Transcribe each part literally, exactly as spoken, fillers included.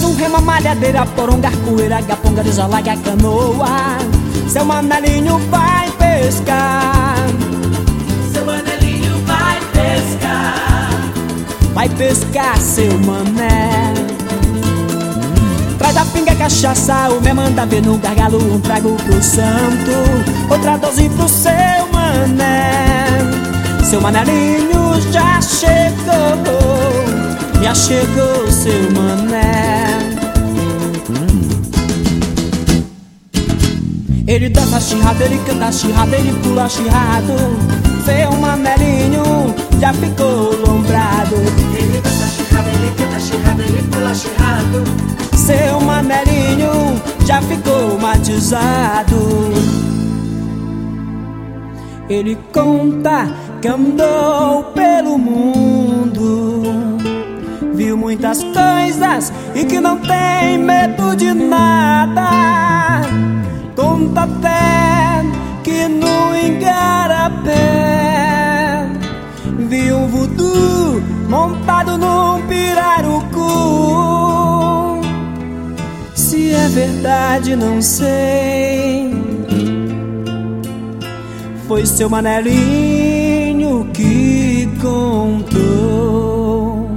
um remo, malhadeira, poronga, arcoeira, gaponga, desalaga, canoa. Seu manelinho vai pescar. Seu manelinho vai pescar. Vai pescar, seu mané. Traz a pinga, cachaça, o me manda ver no gargalo. Um trago pro santo, outra dose pro seu mané. Seu manelinho já chegou, já chegou, seu mané. Ele dança chirrado, ele canta chirrado, ele pula chirrado. Seu manelinho já ficou lombrado. Ele dança chirrado, ele canta chirrado, ele pula chirrado. Seu manelinho já ficou matizado. Ele conta que andou pelo mundo, viu muitas coisas e que não tem medo de nada. Conta até que no Igarapé viu um voodoo montado num pirarucu. Se é verdade não sei, foi seu manelinho que contou.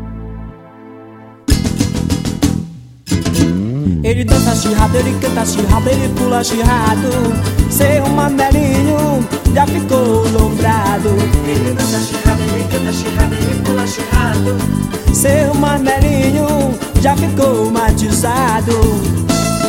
Ele dança chirrado, ele canta chirrado, ele pula chirrado. Seu manelinho já ficou lombrado. Ele dança chirrado, ele canta chirrado, ele pula chirrado. Seu manelinho já ficou matizado.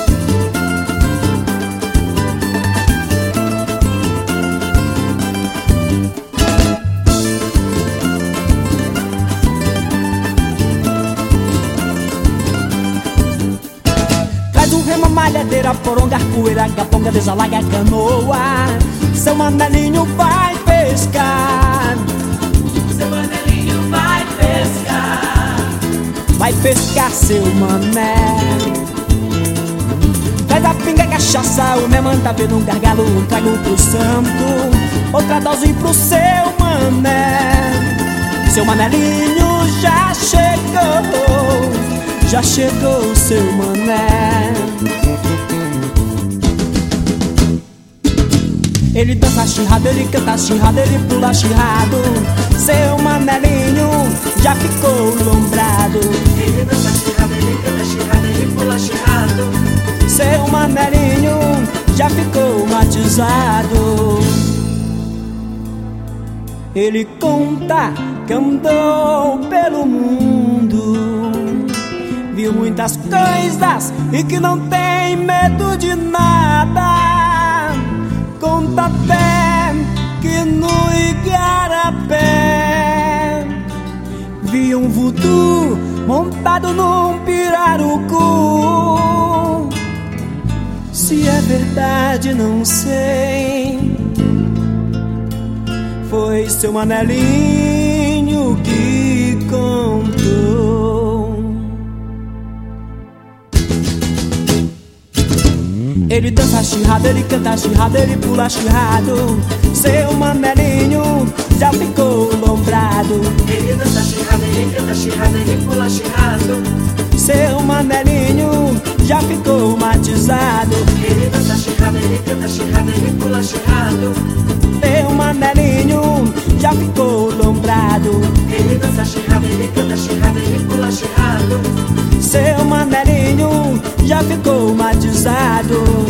Um remo, malhadeira, poronga, arcoeira, gaponga, desalaga, canoa. Seu manelinho vai pescar. Seu manelinho vai pescar. Vai pescar, seu mané. Traz a pinga, cachaça, o me manda ver num gargalo. Um trago pro santo, outra dose pro seu mané. Seu manelinho já chegou, já chegou, seu mané. Ele dança chirrado, ele canta chirrado, ele pula chirrado. Seu manelinho já ficou lombrado. Ele dança chirrado, ele canta chirrado, ele pula chirrado. Seu manelinho já ficou matizado. Ele conta que andou pelo mundo, viu muitas coisas e que não tem medo de nada. Conta até que no Igarapé viu um voodoo montado num pirarucu. Se é verdade não sei, foi seu manelinho que contou. Ele dança chirrado, ele canta chirrado, ele pula chirrado. Seu manelinho já ficou lombrado. Ele dança chirrado, ele canta chirrado, ele pula chirrado. Seu manelinho já ficou matizado. Ele dança chirrado, ele canta chirrado, ele pula chirrado. Seu manelinho já ficou lombrado. Ele dança chirrado, ele canta chirrado, ele pula chirrado. Seu manelinho já ficou matizado.